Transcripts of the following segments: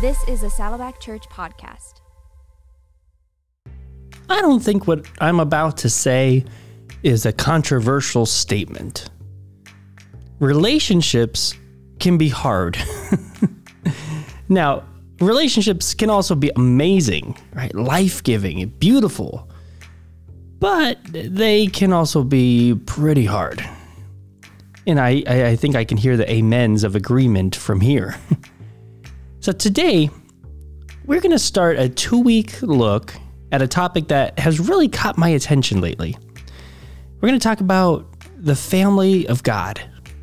This is a Saddleback Church podcast. I don't think what I'm about to say is a controversial statement. Relationships can be hard. Now, relationships can also be amazing, right? Life-giving, beautiful. But they can also be pretty hard. And I think I can hear the amens of agreement from here. So today, we're going to start a 2-week look at a topic that has really caught my attention lately. We're going to talk about the family of God.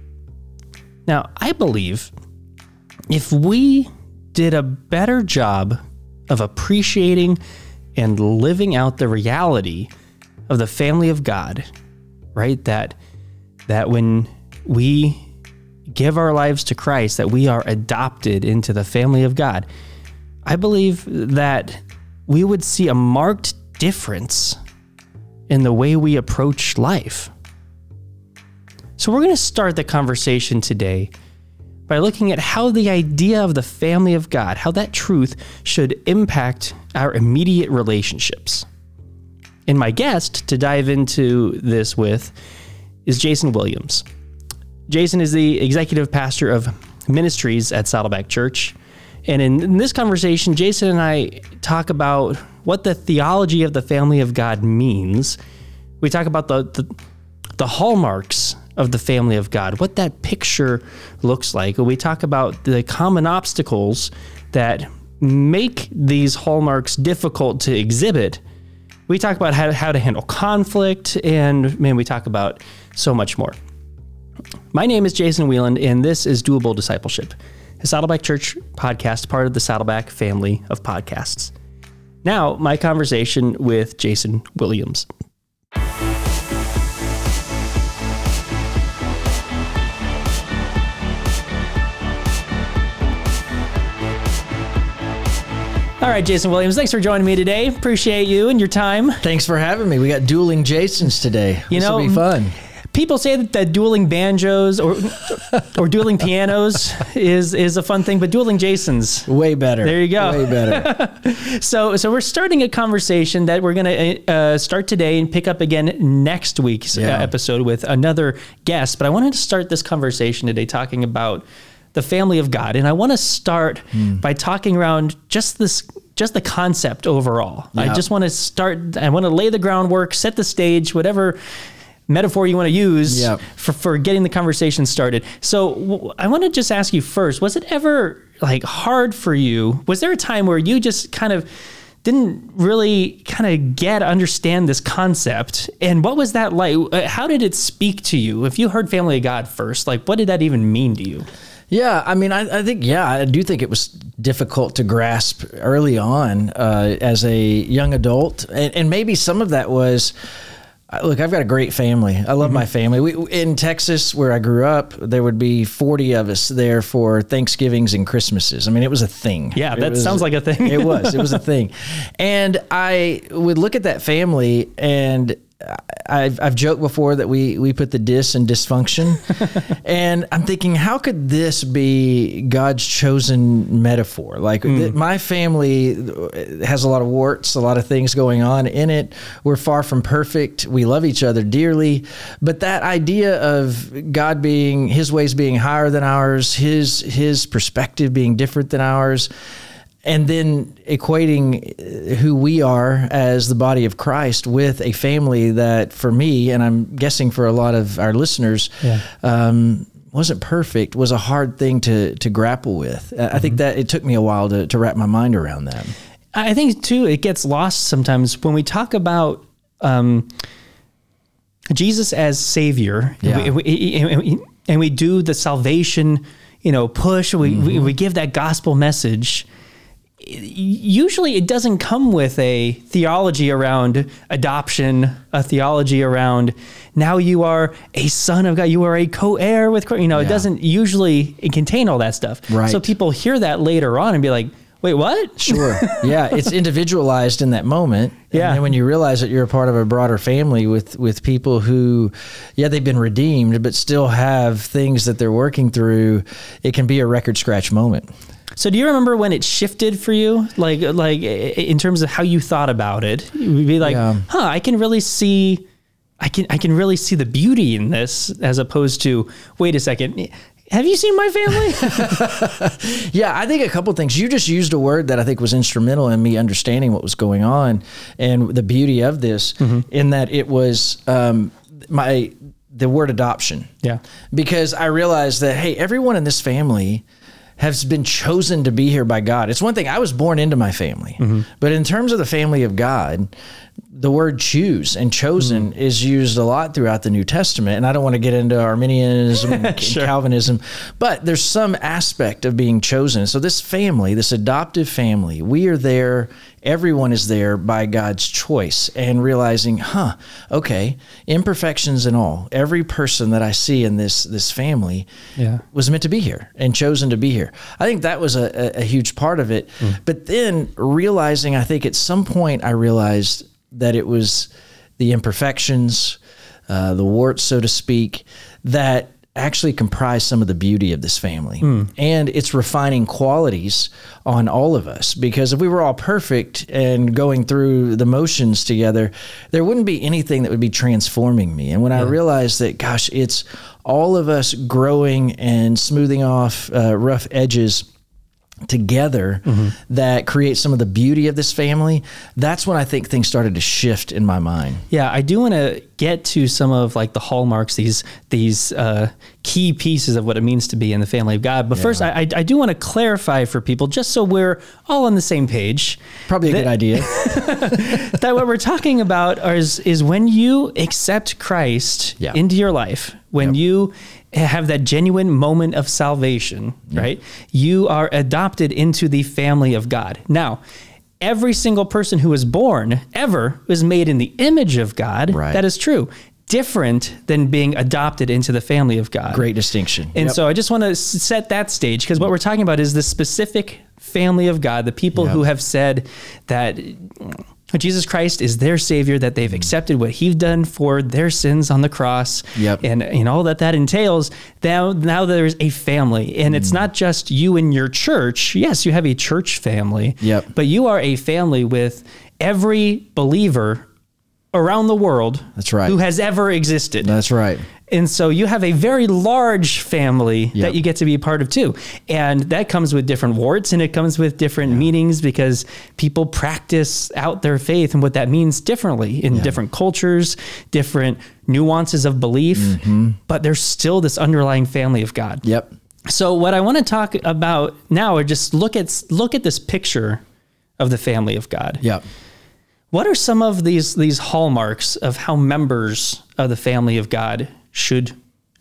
Now, I believe if we did a better job of appreciating and living out the reality of the family of God, right? That when we give our lives to Christ, that we are adopted into the family of God, I believe that we would see a marked difference in the way we approach life. So we're going to start the conversation today by looking at how the idea of the family of God, how that truth should impact our immediate relationships. And my guest to dive into this with is Jason Williams. Jason is the executive pastor of ministries at Saddleback Church. And in this conversation, Jason and I talk about what the theology of the family of God means. We talk about the hallmarks of the family of God, what that picture looks like. We talk about the common obstacles that make these hallmarks difficult to exhibit. We talk about how to handle conflict, and man, we talk about so much more. My name is Jason Wieland, and this is Doable Discipleship, a Saddleback Church podcast, part of the Saddleback family of podcasts. Now, my conversation with Jason Williams. All right, Jason Williams, thanks for joining me today. Appreciate you and your time. Thanks for having me. We got dueling Jasons today. This will be fun. People say that dueling banjos or dueling pianos is a fun thing, but dueling Jasons, way better. There you go. Way better. So we're starting a conversation that we're going to start today and pick up again next week's episode with another guest. But I wanted to start this conversation today talking about the family of God, and I want to start by talking around just the concept overall. Yeah. I want to lay the groundwork, set the stage, whatever metaphor you want to use for getting the conversation started. So I want to just ask you first, was it ever hard for you? Was there a time where you just kind of didn't really understand this concept? And what was that like? How did it speak to you? If you heard family of God first, what did that even mean to you? Yeah, I mean, I do think it was difficult to grasp early on as a young adult. And maybe some of that was, look, I've got a great family. I love my family. In Texas, where I grew up, there would be 40 of us there for Thanksgivings and Christmases. I mean, it was a thing. Yeah, that sounds like a thing. It was a thing. And I would look at that family, and I've joked before that we put the dis in dysfunction. And I'm thinking, how could this be God's chosen metaphor? My family has a lot of warts, a lot of things going on in it. We're far from perfect. We love each other dearly. But that idea of God being, his ways being higher than ours, his perspective being different than ours, and then equating who we are as the body of Christ with a family that, for me, and I'm guessing for a lot of our listeners, wasn't perfect, was a hard thing to grapple with. I think that it took me a while to wrap my mind around that. I think, too, it gets lost sometimes when we talk about Jesus as Savior, and we do the salvation, push, we give that gospel message. Usually it doesn't come with a theology around adoption, a theology around now you are a son of God, you are a co-heir with Christ. It doesn't usually contain all that stuff. Right. So people hear that later on and be like, wait, what? Sure. Yeah, it's individualized in that moment. Yeah. And then when you realize that you're a part of a broader family with people who, they've been redeemed, but still have things that they're working through, it can be a record scratch moment. So do you remember when it shifted for you? Like in terms of how you thought about it, you would be like, I can really see, I can really see the beauty in this, as opposed to, wait a second, have you seen my family? Yeah, I think a couple of things. You just used a word that I think was instrumental in me understanding what was going on and the beauty of this, in that it was the word adoption. Yeah. Because I realized that, hey, everyone in this family has been chosen to be here by God. It's one thing, I was born into my family, but in terms of the family of God, the word choose and chosen is used a lot throughout the New Testament. And I don't want to get into Arminianism and Calvinism, but there's some aspect of being chosen. So this family, this adoptive family, we are there, everyone is there by God's choice, and realizing, okay, imperfections and all, every person that I see in this family was meant to be here and chosen to be here. I think that was a huge part of it. But then realizing, I think at some point I realized that it was the imperfections, the warts, so to speak, that actually comprise some of the beauty of this family and its refining qualities on all of us. Because if we were all perfect and going through the motions together, there wouldn't be anything that would be transforming me. And when I realized that, gosh, it's all of us growing and smoothing off rough edges together that create some of the beauty of this family, that's when I think things started to shift in my mind. Yeah, I do want to get to some of like the hallmarks, these key pieces of what it means to be in the family of God. But first, I do want to clarify for people, just so we're all on the same page. Probably a good idea. That what we're talking about is when you accept Christ into your life, when you have that genuine moment of salvation, right? You are adopted into the family of God. Now, every single person who is born ever was made in the image of God. Right. That is true. Different than being adopted into the family of God. Great distinction. And so I just want to set that stage, because what we're talking about is the specific family of God, the people who have said that Jesus Christ is their Savior, that they've accepted what He's done for their sins on the cross, and all that entails. Now there's a family, and it's not just you and your church. Yes, you have a church family, but you are a family with every believer around the world. That's right. Who has ever existed. That's right. And so you have a very large family that you get to be a part of too. And that comes with different warts, and it comes with different meanings, because people practice out their faith and what that means differently in different cultures, different nuances of belief, but there's still this underlying family of God. Yep. So what I want to talk about now are just look at this picture of the family of God. Yep. What are some of these hallmarks of how members of the family of God should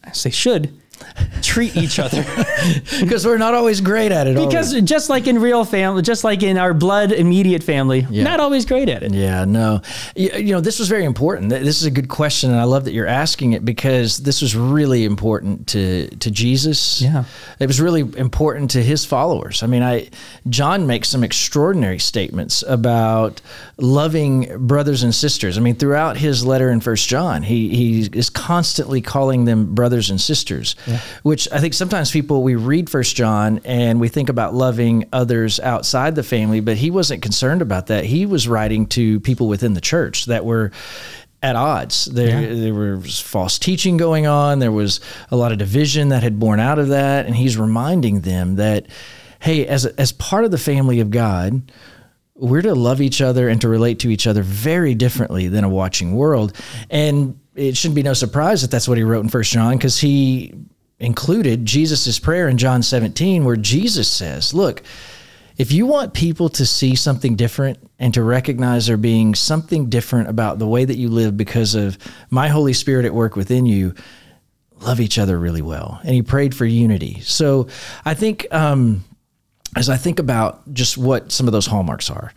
treat each other? Because we're not always great at it. Because just like in real family, just like in our blood immediate family, not always great at it. Yeah, no. You know, this was very important. This is a good question, and I love that you're asking it, because this was really important to Jesus. Yeah. It was really important to His followers. I mean, John makes some extraordinary statements about loving brothers and sisters. I mean, throughout his letter in 1 John, he is constantly calling them brothers and sisters. Which I think sometimes we read 1 John and we think about loving others outside the family, but he wasn't concerned about that. He was writing to people within the church that were at odds. There was false teaching going on. There was a lot of division that had borne out of that. And he's reminding them that, hey, as part of the family of God, we're to love each other and to relate to each other very differently than a watching world. And it shouldn't be no surprise that that's what he wrote in 1 John, because he included Jesus' prayer in John 17, where Jesus says, look, if you want people to see something different and to recognize there being something different about the way that you live because of my Holy Spirit at work within you, love each other really well. And he prayed for unity. So I think as I think about just what some of those hallmarks are,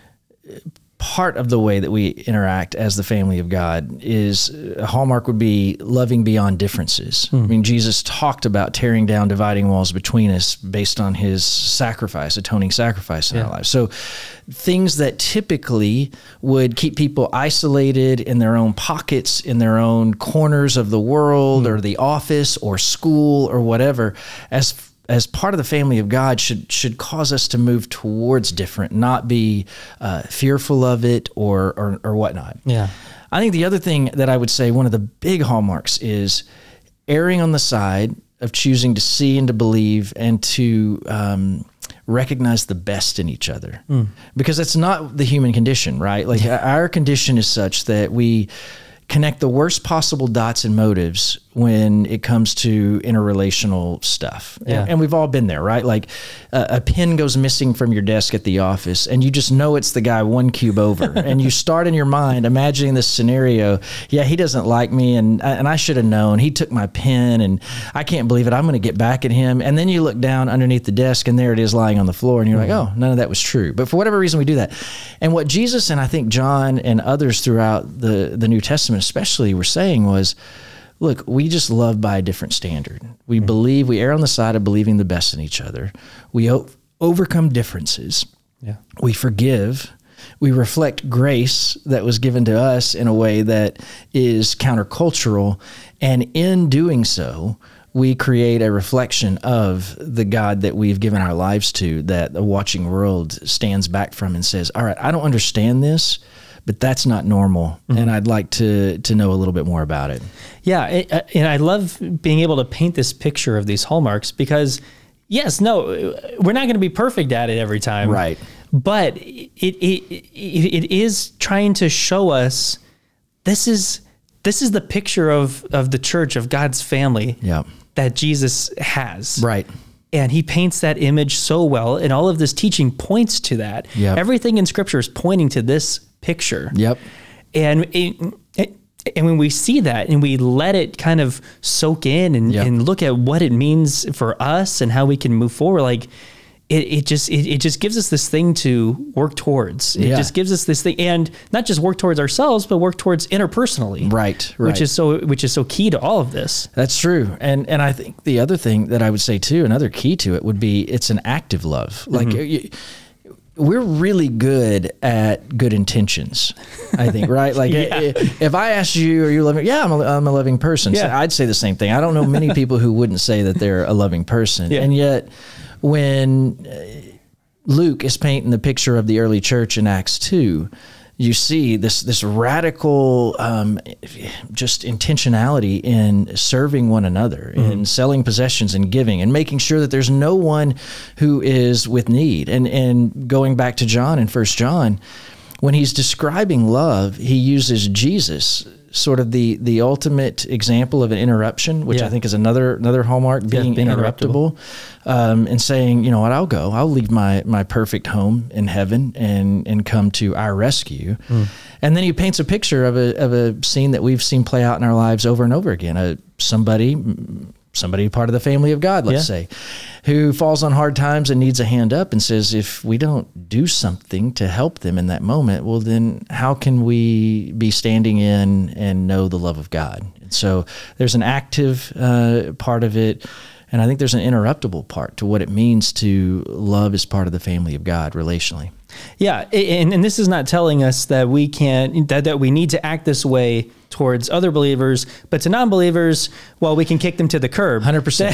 part of the way that we interact as the family of God is a hallmark would be loving beyond differences. I mean, Jesus talked about tearing down dividing walls between us based on his sacrifice, atoning sacrifice in our lives. So things that typically would keep people isolated in their own pockets, in their own corners of the world or the office or school or whatever, as as part of the family of God should cause us to move towards different, not be fearful of it or whatnot. Yeah. I think the other thing that I would say, one of the big hallmarks, is erring on the side of choosing to see and to believe and to recognize the best in each other. Because that's not the human condition, right? Like our condition is such that we connect the worst possible dots and motives when it comes to interrelational stuff. Yeah. And we've all been there, right? Like a pen goes missing from your desk at the office and you just know it's the guy one cube over. And you start in your mind imagining this scenario. Yeah, he doesn't like me and I should have known. He took my pen and I can't believe it. I'm going to get back at him. And then you look down underneath the desk and there it is lying on the floor and you're like, oh, none of that was true. But for whatever reason we do that. And what Jesus and I think John and others throughout the New Testament especially were saying was, look, we just love by a different standard. We believe, we err on the side of believing the best in each other. We overcome differences. Yeah. We forgive. We reflect grace that was given to us in a way that is countercultural. And in doing so, we create a reflection of the God that we've given our lives to, that the watching world stands back from and says, all right, I don't understand this, but that's not normal, and I'd like to know a little bit more about it. Yeah, and I love being able to paint this picture of these hallmarks because, yes, no, we're not going to be perfect at it every time. Right. But it is trying to show us this is the picture of the church, of God's family that Jesus has. Right. And he paints that image so well, and all of this teaching points to that. Yep. Everything in Scripture is pointing to this picture. Yep. And when we see that and we let it kind of soak in and look at what it means for us and how we can move forward, like it just gives us this thing to work towards. It just gives us this thing, and not just work towards ourselves, but work towards interpersonally. Right. Which is so key to all of this. That's true. And I think the other thing that I would say too, another key to it would be it's an active love. Like we're really good at good intentions, I think, right? Like if I asked you, are you loving? Yeah, I'm a loving person. So I'd say the same thing. I don't know many people who wouldn't say that they're a loving person. And yet when Luke is painting the picture of the early church in Acts 2, you see this radical just intentionality in serving one another, in selling possessions and giving, and making sure that there's no one who is with need. And going back to John in 1 John, when he's describing love, he uses Jesus, sort of the ultimate example of an interruption, which I think is another hallmark, being interruptible, and saying, you know what, I'll leave my perfect home in heaven and come to our rescue. And then he paints a picture of a scene that we've seen play out in our lives over and over again. Somebody part of the family of God, let's say, who falls on hard times and needs a hand up and says, if we don't do something to help them in that moment, well, then how can we be standing in and know the love of God? And so there's an active part of it, and I think there's an interruptible part to what it means to love as part of the family of God relationally. Yeah, and this is not telling us that we can't, that we need to act this way towards other believers, but to non-believers, well, we can kick them to the curb. 100%.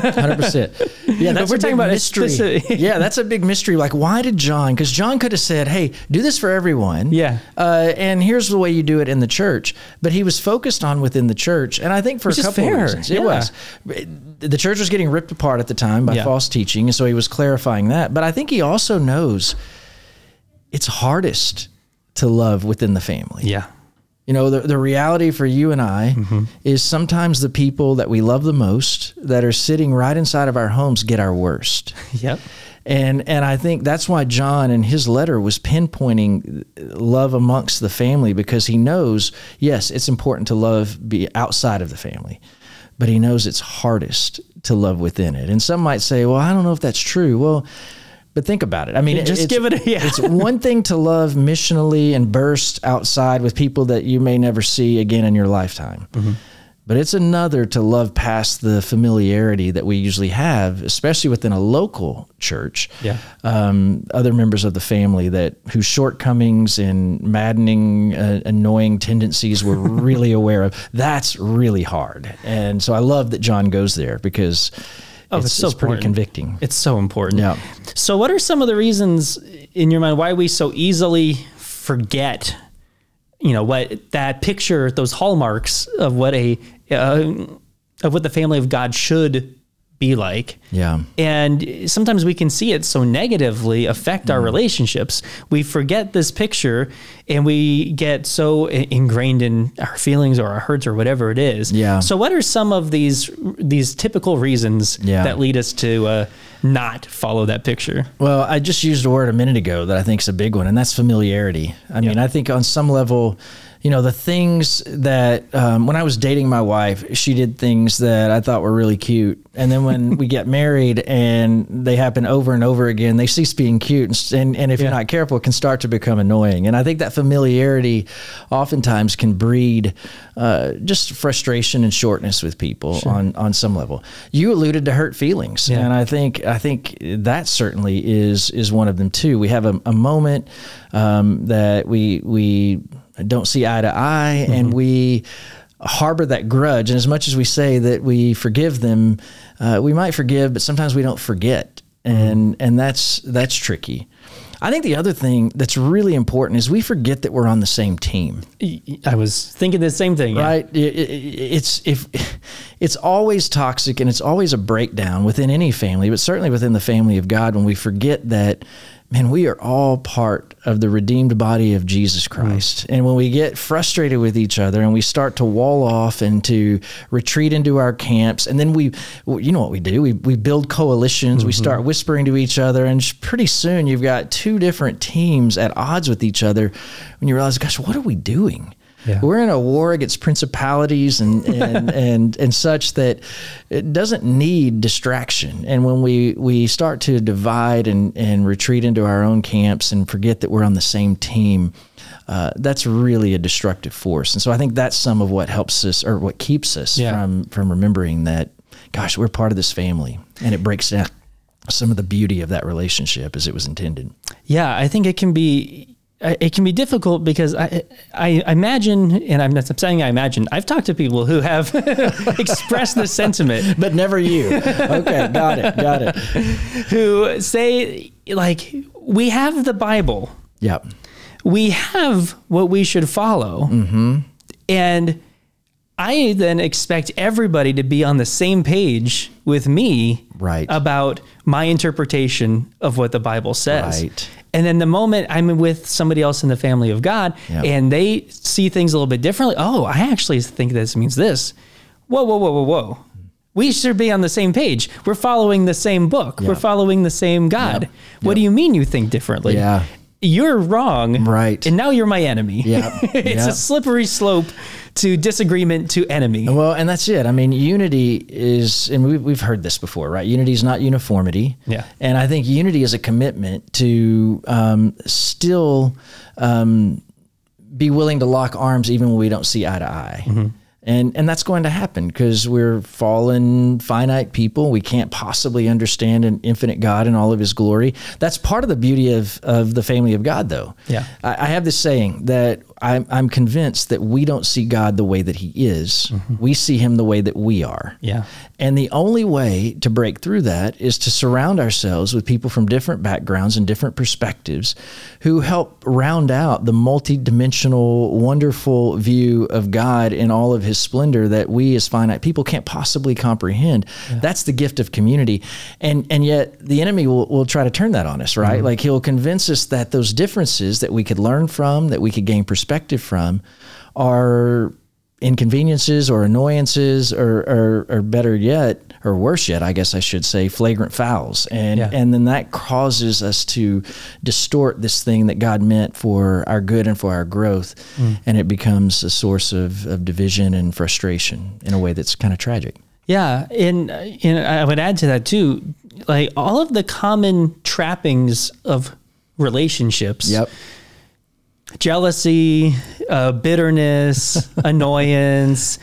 100%. Yeah, that's we're talking about mystery. Yeah, that's a big mystery. Like, why did John? Because John could have said, hey, do this for everyone. Yeah. And here's the way you do it in the church. But he was focused on within the church. And I think for a couple of reasons. It was. The church was getting ripped apart at the time by false teaching. And so he was clarifying that. But I think he also knows it's hardest to love within the family. Yeah. You know, the reality for you and I is sometimes the people that we love the most that are sitting right inside of our homes get our worst. Yep. And I think that's why John in his letter was pinpointing love amongst the family, because he knows, yes, it's important to be outside of the family, but he knows it's hardest to love within it. And some might say, well, I don't know if that's true. Well, but think about it. I mean, it's one thing to love missionally and burst outside with people that you may never see again in your lifetime. But it's another to love past the familiarity that we usually have, especially within a local church. Yeah. Other members of the family whose shortcomings and maddening, annoying tendencies we're really aware of. That's really hard. And so I love that John goes there, because Oh, it's so pretty important. convicting. It's so important. Yeah. So what are some of the reasons in your mind why we so easily forget, what that picture, those hallmarks of what of what the family of God should be like? Yeah. And sometimes we can see it so negatively affect our relationships. We forget this picture and we get so ingrained in our feelings or our hurts or whatever it is. Yeah. So what are some of these typical reasons that lead us to not follow that picture? Well, I just used a word a minute ago that I think is a big one, and that's familiarity. I mean, I think on some level, the things that when I was dating my wife, she did things that I thought were really cute. And then when we get married and they happen over and over again, they cease being cute. And if you're not careful, it can start to become annoying. And I think that familiarity oftentimes can breed just frustration and shortness with people on some level. You alluded to hurt feelings. Yeah. And I think that certainly is one of them too. We have a moment that we don't see eye to eye, and we harbor that grudge. And as much as we say that we forgive them, we might forgive, but sometimes we don't forget. And that's tricky. I think the other thing that's really important is we forget that we're on the same team. I was thinking the same thing. Right. It's always toxic, and it's always a breakdown within any family, but certainly within the family of God, when we forget that, man, we are all part of the redeemed body of Jesus Christ. And when we get frustrated with each other and we start to wall off and to retreat into our camps, and then you know what we do? We build coalitions, we start whispering to each other, and pretty soon you've got two different teams at odds with each other when you realize, gosh, what are we doing? Yeah. We're in a war against principalities and such that it doesn't need distraction. And when we start to divide and retreat into our own camps and forget that we're on the same team, that's really a destructive force. And so I think that's some of what helps us, or what keeps us from remembering that, gosh, we're part of this family, and it breaks down some of the beauty of that relationship as it was intended. Yeah, I think it can be difficult because I imagine, and I'm not saying I imagine, I've talked to people who have expressed this sentiment. But never you. Okay, got it. Who say, like, we have the Bible. Yep. We have what we should follow. Mm-hmm. And I then expect everybody to be on the same page with me about my interpretation of what the Bible says. Right. And then the moment I'm with somebody else in the family of God and they see things a little bit differently, I actually think this means this. Whoa. We should be on the same page. We're following the same book. We're following the same God. What do you mean you think differently? Yeah. You're wrong. Right. And now you're my enemy. Yeah. It's a slippery slope to disagreement to enemy. Well, and that's it. I mean, unity is, and we've heard this before, right? Unity is not uniformity. Yeah. And I think unity is a commitment to still be willing to lock arms even when we don't see eye to eye. Mm-hmm. And that's going to happen because we're fallen, finite people. We can't possibly understand an infinite God in all of his glory. That's part of the beauty of the family of God, though. Yeah. I have this saying that I'm convinced that we don't see God the way that he is. Mm-hmm. We see him the way that we are. Yeah. And the only way to break through that is to surround ourselves with people from different backgrounds and different perspectives who help round out the multidimensional, wonderful view of God in all of his splendor that we as finite people can't possibly comprehend. Yeah. That's the gift of community. And yet the enemy will try to turn that on us, right? Mm-hmm. Like he'll convince us that those differences that we could learn from, that we could gain perspective from, are inconveniences or annoyances or better yet, or worse yet, I guess I should say, flagrant fouls. And then that causes us to distort this thing that God meant for our good and for our growth. And it becomes a source of division and frustration in a way that's kind of tragic. Yeah. And I would add to that too, like all of the common trappings of relationships. Yep. Jealousy, bitterness, annoyance,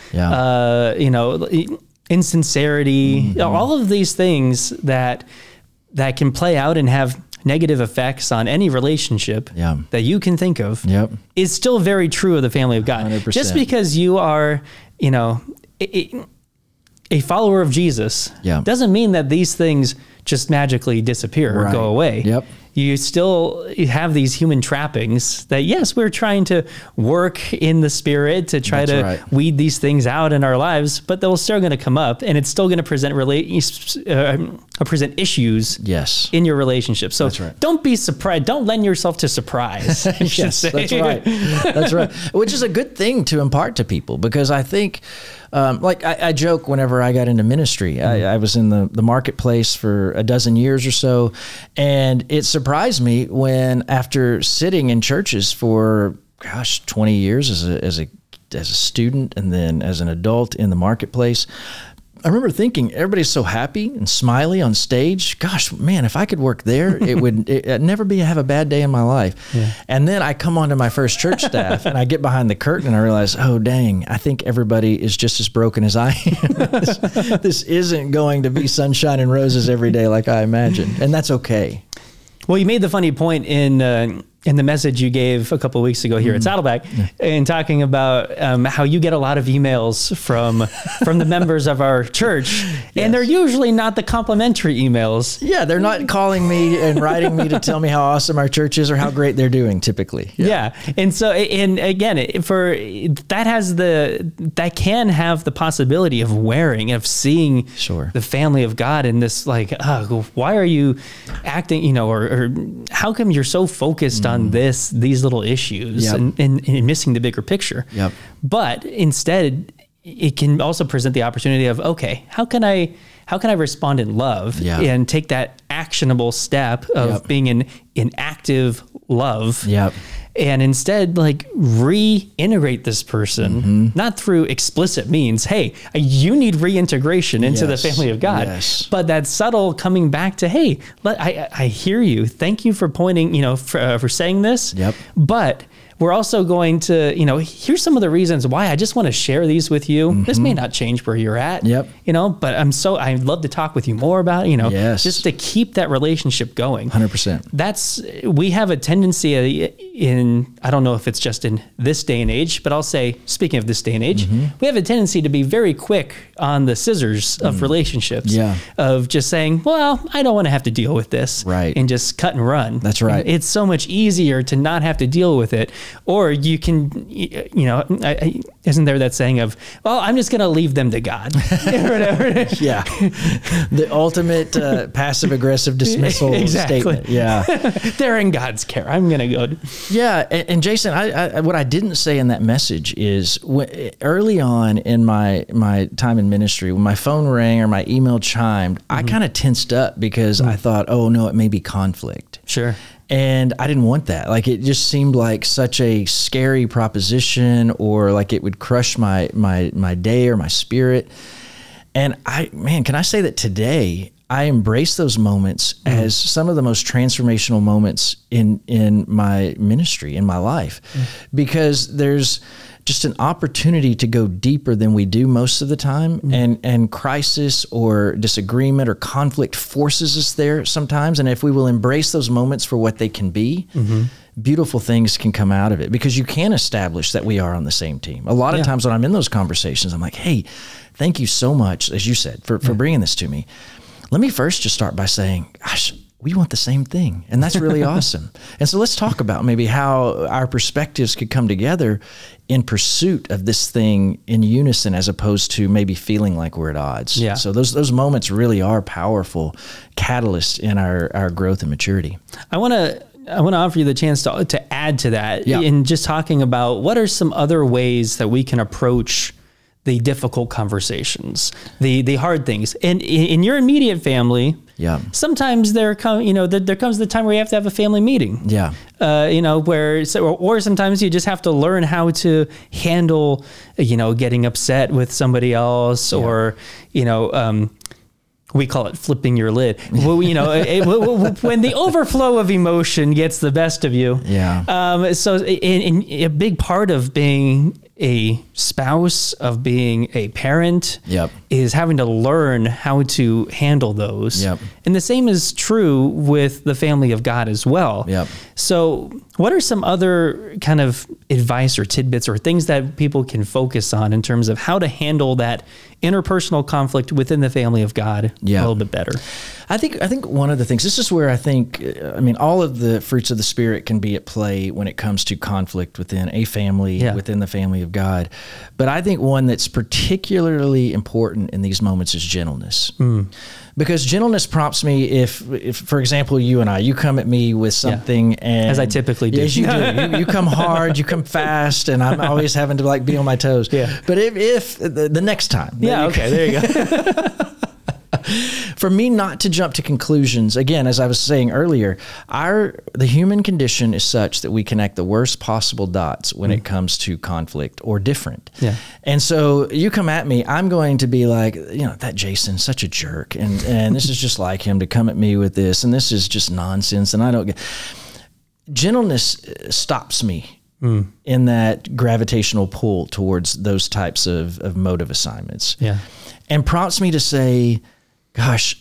insincerity, all of these things that can play out and have negative effects on any relationship that you can think of is still very true of the family of God. 100%. Just because you are, a follower of Jesus doesn't mean that these things just magically disappear or go away. Yep. You still have these human trappings that, yes, we're trying to work in the spirit to try to weed these things out in our lives, but they're still going to come up, and it's still going to present present issues in your relationship. So don't be surprised. Don't lend yourself to surprise. Yes, that's right. That's right. Which is a good thing to impart to people, because I think, like I joke whenever I got into ministry, I was in the marketplace for a dozen years or so, and it surprised me when, after sitting in churches for 20 years as a student and then as an adult in the marketplace, I remember thinking, everybody's so happy and smiley on stage. Gosh, man, if I could work there, I'd never have a bad day in my life. Yeah. And then I come onto my first church staff and I get behind the curtain and I realize, oh, dang, I think everybody is just as broken as I am. This isn't going to be sunshine and roses every day like I imagined. And that's okay. Well, you made the funny point in the message you gave a couple of weeks ago here at Saddleback, and talking about how you get a lot of emails from the members of our church, and they're usually not the complimentary emails. Yeah, they're not calling me and writing me to tell me how awesome our church is or how great they're doing, typically. Yeah. And so, and again, that can have the possibility of seeing the family of God in this, like, why are you acting, or how come you're so focused on these little issues and missing the bigger picture? Yep. But instead, it can also present the opportunity of, okay, how can I respond in love and take that actionable step of being in active love? Yep. And instead, like, reintegrate this person, not through explicit means. Hey, you need reintegration into the family of God. Yes. But that subtle coming back to, hey, I hear you. Thank you for pointing, for saying this. Yep. But we're also going to, here's some of the reasons why I just want to share these with you. This may not change where you're at, but I'd love to talk with you more about it, just to keep that relationship going. 100%. We have a tendency I don't know if it's just in this day and age, but I'll say, speaking of this day and age, we have a tendency to be very quick on the scissors of relationships, of just saying, well, I don't want to have to deal with this, and just cut and run. That's right. And it's so much easier to not have to deal with it. Or you can, isn't there that saying of, well, I'm just going to leave them to God, or whatever. Yeah. The ultimate passive-aggressive dismissal statement. Yeah. They're in God's care. I'm going to go. Yeah. And Jason, I what I didn't say in that message is, early on in my time in ministry, when my phone rang or my email chimed, I kind of tensed up because I thought, oh no, it may be conflict. Sure. And I didn't want that. Like, it just seemed like such a scary proposition, or like it would crush my day or my spirit. And can I say that today I embrace those moments as some of the most transformational moments in my ministry, in my life, because there's just an opportunity to go deeper than we do most of the time. And crisis or disagreement or conflict forces us there sometimes. And if we will embrace those moments for what they can be, beautiful things can come out of it, because you can establish that we are on the same team. A lot of times when I'm in those conversations, I'm like, hey, thank you so much, as you said, for bringing this to me. Let me first just start by saying, gosh, we want the same thing. And that's really awesome. And so let's talk about maybe how our perspectives could come together in pursuit of this thing in unison, as opposed to maybe feeling like we're at odds. Yeah. So those moments really are powerful catalysts in our growth and maturity. I want to offer you the chance to add to that in just talking about what are some other ways that we can approach the difficult conversations, the hard things. And in your immediate family, sometimes there comes the time where you have to have a family meeting. Yeah. Or sometimes you just have to learn how to handle, getting upset with somebody else, or, we call it flipping your lid. When the overflow of emotion gets the best of you. Yeah. So a big part of being a spouse, of being a parent, Yep. is having to learn how to handle those. Yep. And the same is true with the family of God as well. Yep. So what are some other kind of advice or tidbits or things that people can focus on in terms of how to handle that interpersonal conflict within the family of God a little bit better? I think one of the things, this is where I think, all of the fruits of the Spirit can be at play when it comes to conflict within a family, within the family of God. But I think one that's particularly important in these moments is gentleness. Because gentleness prompts me if, for example, you come at me with something, and as I typically do. As you do. You come hard, you come fast, and I'm always having to be on my toes. Yeah. But if the next time. Yeah, okay, there you go. For me not to jump to conclusions, again, as I was saying earlier, the human condition is such that we connect the worst possible dots when it comes to conflict or different. Yeah. And so you come at me, I'm going to be like, that Jason's such a jerk, and this is just like him to come at me with this, and this is just nonsense, and I don't get... Gentleness stops me in that gravitational pull towards those types of motive assignments. Yeah. And prompts me to say, gosh,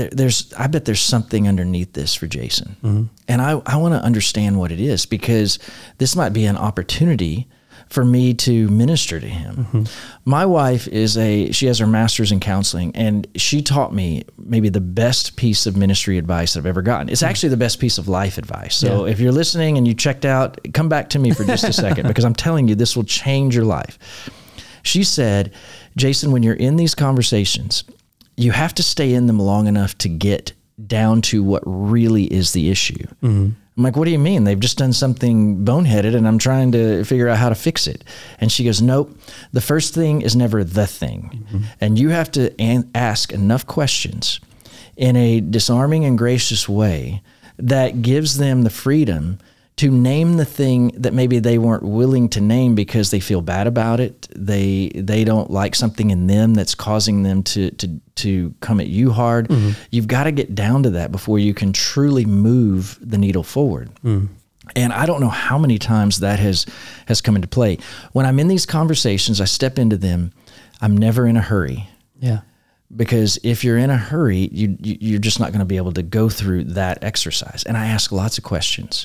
I bet there's something underneath this for Jason. And I want to understand what it is, because this might be an opportunity for me to minister to him. My wife she has her master's in counseling, and she taught me maybe the best piece of ministry advice I've ever gotten. It's actually the best piece of life advice. So if you're listening and you checked out, come back to me for just a second, because I'm telling you, this will change your life. She said, Jason, when you're in these conversations, you have to stay in them long enough to get down to what really is the issue. I'm like, what do you mean? They've just done something boneheaded and I'm trying to figure out how to fix it. And she goes, nope, the first thing is never the thing. And you have to ask enough questions in a disarming and gracious way that gives them the freedom to name the thing that maybe they weren't willing to name because they feel bad about it. They don't like something in them that's causing them to come at you hard. You've got to get down to that before you can truly move the needle forward. And I don't know how many times that has come into play. When I'm in these conversations, I step into them. I'm never in a hurry. Yeah. Because if you're in a hurry, you're just not going to be able to go through that exercise. And I ask lots of questions.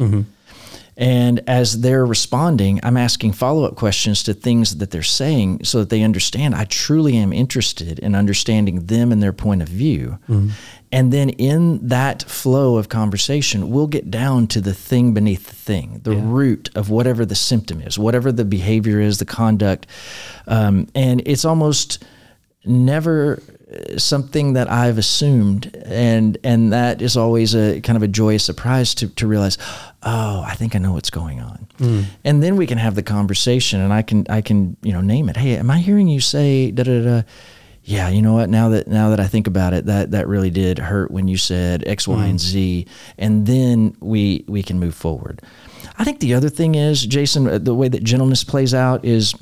And as they're responding, I'm asking follow-up questions to things that they're saying so that they understand I truly am interested in understanding them and their point of view. And then in that flow of conversation, we'll get down to the thing beneath the thing, the root of whatever the symptom is, whatever the behavior is, the conduct. And it's almost never something that I've assumed, and that is always a kind of a joyous surprise to realize, oh, I think I know what's going on. And then we can have the conversation, and I can name it. Hey, am I hearing you say da da da? Yeah, you know what? Now that I think about it, that really did hurt when you said X, Y, and Z, and then we can move forward. I think the other thing is, Jason, the way that gentleness plays out is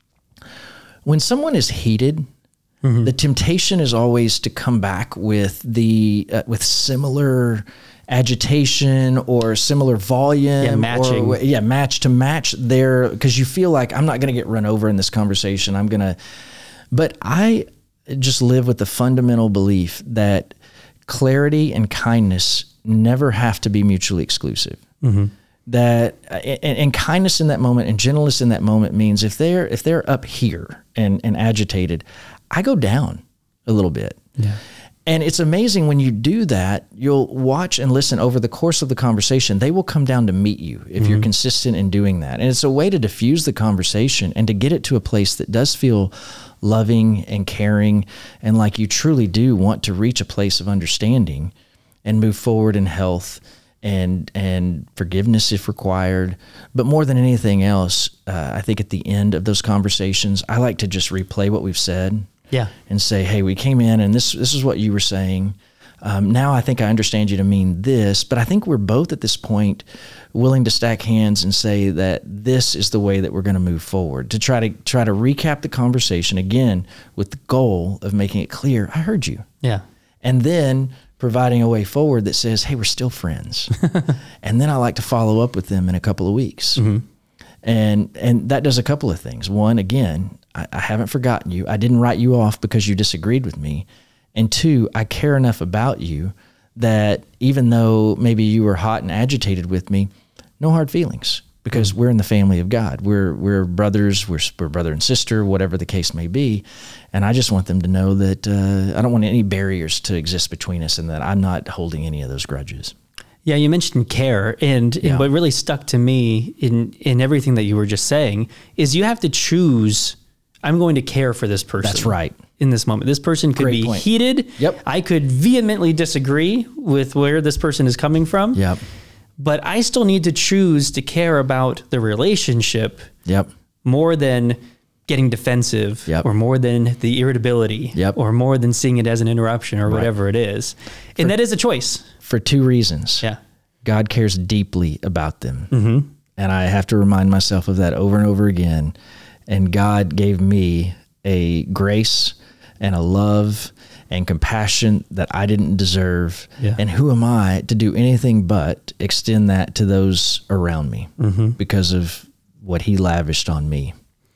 when someone is heated. The temptation is always to come back with with similar agitation or similar volume, matching. match their, because you feel like I'm not going to get run over in this conversation. But I just live with the fundamental belief that clarity and kindness never have to be mutually exclusive. That and kindness in that moment and gentleness in that moment means if they're up here and agitated, I go down a little bit. Yeah. And it's amazing when you do that, you'll watch and listen over the course of the conversation. They will come down to meet you if you're consistent in doing that. And it's a way to diffuse the conversation and to get it to a place that does feel loving and caring and like you truly do want to reach a place of understanding and move forward in health and forgiveness if required. But more than anything else, I think at the end of those conversations, I like to just replay what we've said. Yeah. And say, hey, we came in and this is what you were saying. Now I think I understand you to mean this, but I think we're both at this point willing to stack hands and say that this is the way that we're going to move forward, to try to recap the conversation again with the goal of making it clear, I heard you. Yeah. And then providing a way forward that says, hey, we're still friends. And then I like to follow up with them in a couple of weeks. And that does a couple of things. One, again, I haven't forgotten you. I didn't write you off because you disagreed with me. And two, I care enough about you that even though maybe you were hot and agitated with me, no hard feelings, because we're in the family of God. We're brothers, we're brother and sister, whatever the case may be. And I just want them to know that I don't want any barriers to exist between us, and that I'm not holding any of those grudges. Yeah, you mentioned care, and what really stuck to me in everything that you were just saying is you have to choose, I'm going to care for this person. That's right. In this moment. This person could Great be point. heated. Yep. I could vehemently disagree with where this person is coming from. Yep. But I still need to choose to care about the relationship Yep. more than getting defensive, Yep. or more than the irritability, Yep. or more than seeing it as an interruption, or whatever it is. And that is a choice. For two reasons. Yeah. God cares deeply about them. Mm-hmm. And I have to remind myself of that over and over again. And God gave me a grace and a love and compassion that I didn't deserve. Yeah. And who am I to do anything but extend that to those around me because of what he lavished on me.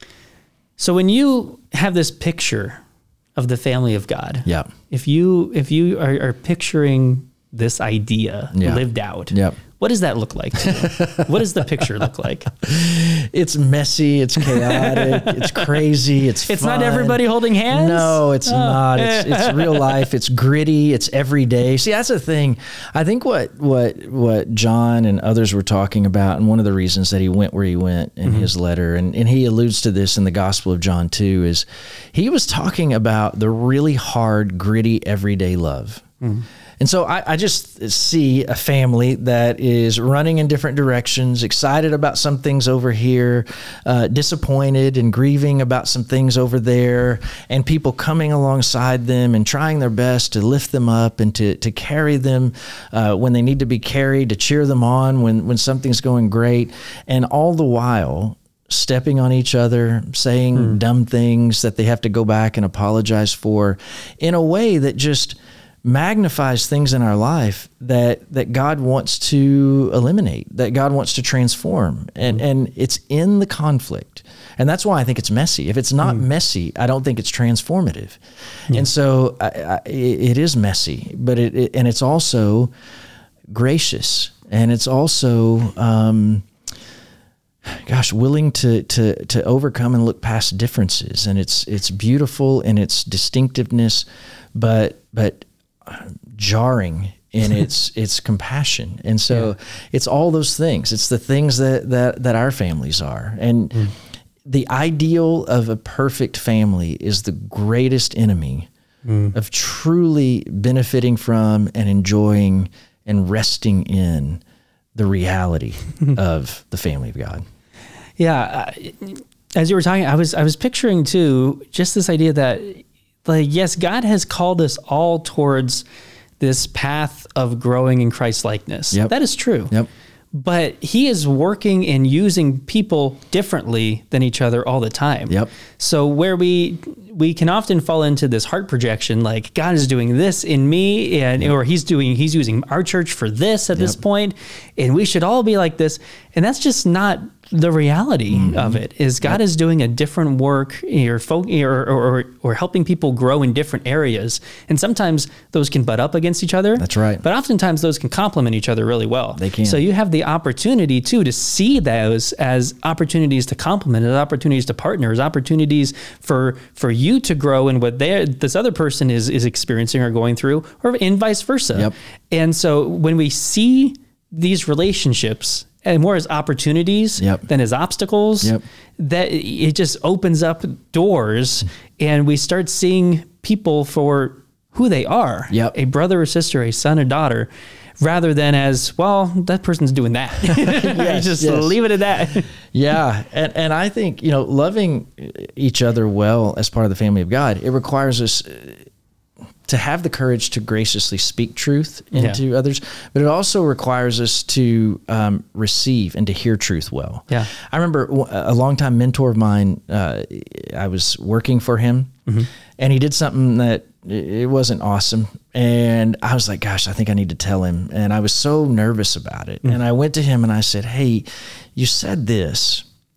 So when you have this picture of the family of God, Yeah. if you are picturing this idea lived out, Yep. what does that look like to you? What does the picture look like? It's messy. It's chaotic. It's crazy. It's It's fun. not everybody holding hands? No, it's not. It's real life. It's gritty. It's everyday. See, that's the thing. I think what John and others were talking about, and one of the reasons that he went where he went in his letter, and he alludes to this in the Gospel of John too, is he was talking about the really hard, gritty, everyday love. And so I just see a family that is running in different directions, excited about some things over here, disappointed and grieving about some things over there, and people coming alongside them and trying their best to lift them up and to carry them when they need to be carried, to cheer them on when something's going great. And all the while, stepping on each other, saying dumb things that they have to go back and apologize for in a way that just magnifies things in our life that God wants to eliminate, that God wants to transform. And it's in the conflict. And that's why I think it's messy. If it's not messy, I don't think it's transformative. And so it is messy, but and it's also gracious, and it's also, willing to overcome and look past differences. And it's beautiful in its distinctiveness, but jarring in its compassion. And so it's all those things. It's the things that our families are. And the ideal of a perfect family is the greatest enemy of truly benefiting from and enjoying and resting in the reality of the family of God. Yeah. As you were talking, I was picturing too, just this idea that, like, yes, God has called us all towards this path of growing in Christ-likeness. Yep. That is true. Yep. But he is working and using people differently than each other all the time. Yep. So where we can often fall into this heart projection, like God is doing this in me, or he's using our church for this at this point, and we should all be like this. And that's just not the reality of it. Is God is doing a different work, or helping people grow in different areas. And sometimes those can butt up against each other. That's right. But oftentimes those can complement each other really well. They can. So you have the opportunity too to see those as opportunities to complement, as opportunities to partner, as opportunities for you to grow in what this other person is experiencing or going through, or in vice versa. Yep. And so when we see these relationships and more as opportunities than as obstacles, that it just opens up doors, and we start seeing people for who they are, a brother or sister, a son or daughter, rather than as, well, that person's doing that. Leave it at that. Yeah. And I think, loving each other well as part of the family of God, it requires us to have the courage to graciously speak truth into others, but it also requires us to receive and to hear truth well. Yeah. I remember a longtime mentor of mine, I was working for him, and he did something that it wasn't awesome. And I was like, gosh, I think I need to tell him. And I was so nervous about it. And I went to him and I said, hey, you said this,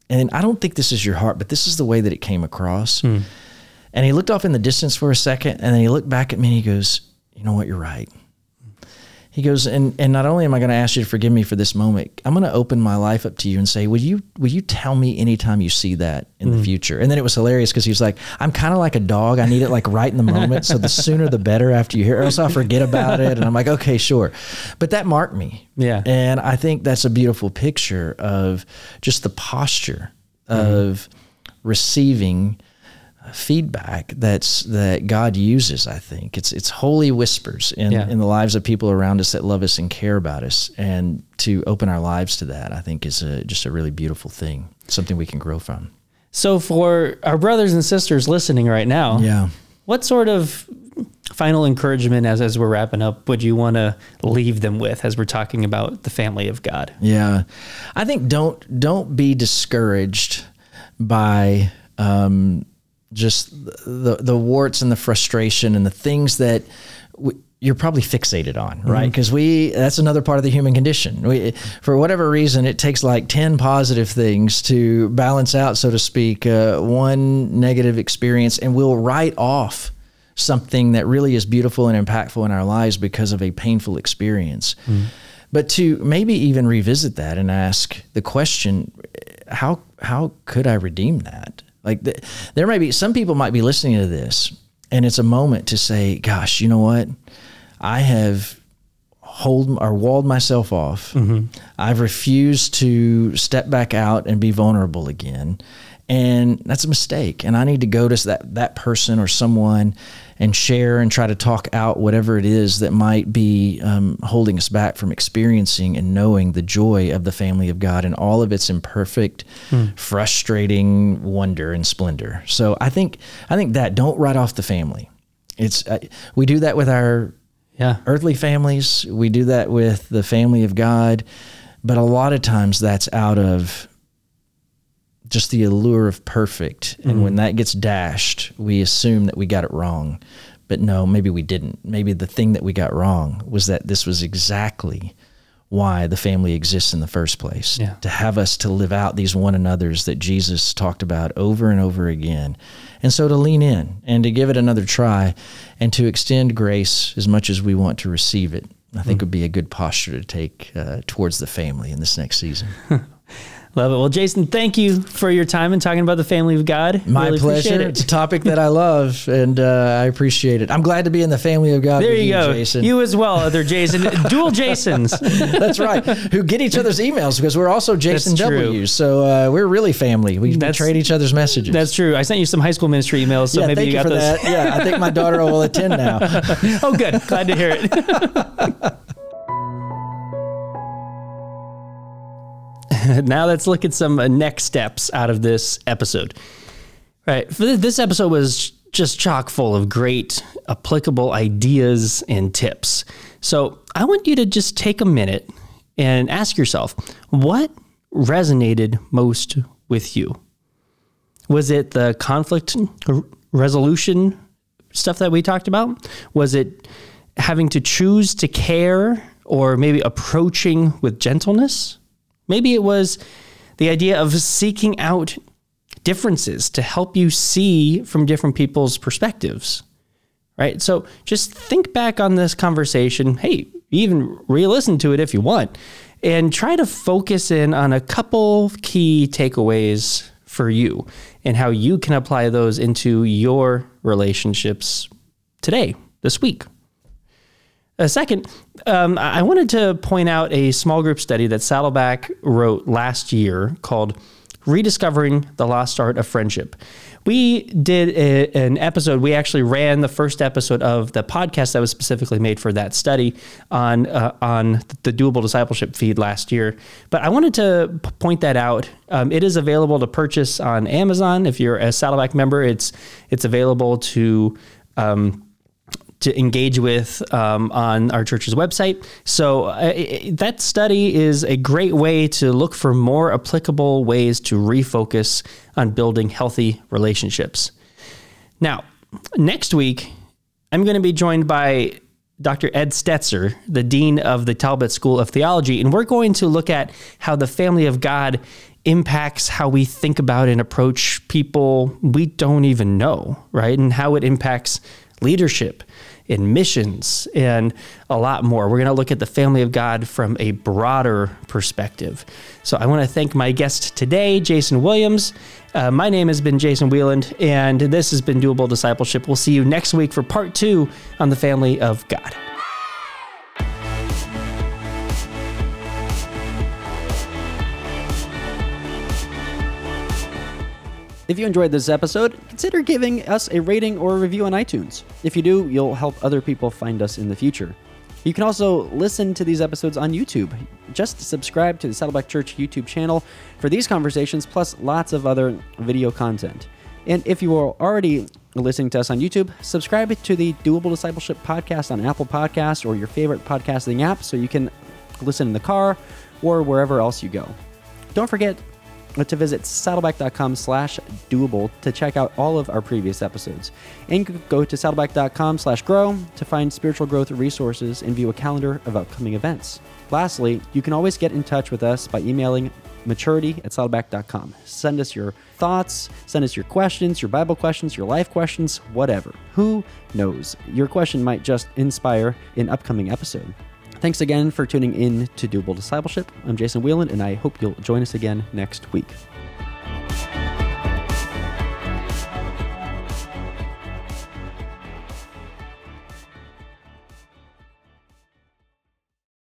And I don't think this is your heart, but this is the way that it came across. And he looked off in the distance for a second, and then he looked back at me and he goes, you know what, you're right. He goes, and not only am I going to ask you to forgive me for this moment, I'm going to open my life up to you and say, will you tell me anytime you see that in the future? And then it was hilarious because he was like, I'm kind of like a dog. I need it like right in the moment. So the sooner the better after you hear it, or else I'll forget about it. And I'm like, okay, sure. But that marked me. Yeah. And I think that's a beautiful picture of just the posture of receiving feedback that God uses. I think it's holy whispers in the lives of people around us that love us and care about us, and to open our lives to that, I think is just a really beautiful thing, something we can grow from. So for our brothers and sisters listening right now, what sort of final encouragement as we're wrapping up would you want to leave them with as we're talking about the family of God? Yeah, I think don't be discouraged by just the warts and the frustration and the things that you're probably fixated on, right? Because that's another part of the human condition. For whatever reason, it takes like 10 positive things to balance out, so to speak, one negative experience, and we'll write off something that really is beautiful and impactful in our lives because of a painful experience. But to maybe even revisit that and ask the question, how could I redeem that? Like there may be, some people might be listening to this and it's a moment to say, gosh, you know what? I have walled myself off. I've refused to step back out and be vulnerable again. And that's a mistake. And I need to go to that person or someone and share and try to talk out whatever it is that might be holding us back from experiencing and knowing the joy of the family of God and all of its imperfect, frustrating wonder and splendor. So I think that don't write off the family. It's we do that with our earthly families. We do that with the family of God. But a lot of times that's out of just the allure of perfect. And when that gets dashed, we assume that we got it wrong. But no, maybe we didn't. Maybe the thing that we got wrong was that this was exactly why the family exists in the first place. To have us to live out these one another's that Jesus talked about over and over again. And so to lean in and to give it another try and to extend grace as much as we want to receive it, I think would be a good posture to take towards the family in this next season. Love it. Well, Jason, thank you for your time and talking about the family of God. My pleasure. It's a topic that I love, and I appreciate it. I'm glad to be in the family of God. There with you go. Jason. You as well, other Jason. Dual Jasons. That's right. Who get each other's emails because we're also Jason W's. So we're really family. We trade each other's messages. That's true. I sent you some high school ministry emails, so maybe thank you got for those. That. Yeah, I think my daughter will attend now. Oh, good. Glad to hear it. Now let's look at some next steps out of this episode. Right. This episode was just chock full of great applicable ideas and tips. So I want you to just take a minute and ask yourself, what resonated most with you? Was it the conflict resolution stuff that we talked about? Was it having to choose to care, or maybe approaching with gentleness? Maybe it was the idea of seeking out differences to help you see from different people's perspectives, right? So just think back on this conversation. Hey, even re-listen to it if you want, and try to focus in on a couple key takeaways for you and how you can apply those into your relationships today, this week. Second, I wanted to point out a small group study that Saddleback wrote last year called Rediscovering the Lost Art of Friendship. We did an episode. We actually ran the first episode of the podcast that was specifically made for that study on the Doable Discipleship feed last year. But I wanted to point that out. It is available to purchase on Amazon. If you're a Saddleback member, it's available to engage with on our church's website. So that study is a great way to look for more applicable ways to refocus on building healthy relationships. Now, next week, I'm going to be joined by Dr. Ed Stetzer, the Dean of the Talbot School of Theology, and we're going to look at how the family of God impacts how we think about and approach people we don't even know, right? And how it impacts leadership and missions and a lot more. We're going to look at the family of God from a broader perspective. So I want to thank my guest today, Jason Williams. My name has been Jason Wieland, and this has been Doable Discipleship. We'll see you next week for part 2 on the family of God. If you enjoyed this episode, consider giving us a rating or a review on iTunes. If you do, you'll help other people find us in the future. You can also listen to these episodes on YouTube. Just subscribe to the Saddleback Church YouTube channel for these conversations, plus lots of other video content. And if you are already listening to us on YouTube, subscribe to the Doable Discipleship podcast on Apple Podcasts or your favorite podcasting app so you can listen in the car or wherever else you go. Don't forget to visit saddleback.com/doable to check out all of our previous episodes. And go to saddleback.com/grow to find spiritual growth resources and view a calendar of upcoming events. Lastly, you can always get in touch with us by emailing maturity@saddleback.com. Send us your thoughts, send us your questions, your Bible questions, your life questions, whatever. Who knows? Your question might just inspire an upcoming episode. Thanks again for tuning in to Doable Discipleship. I'm Jason Wieland, and I hope you'll join us again next week.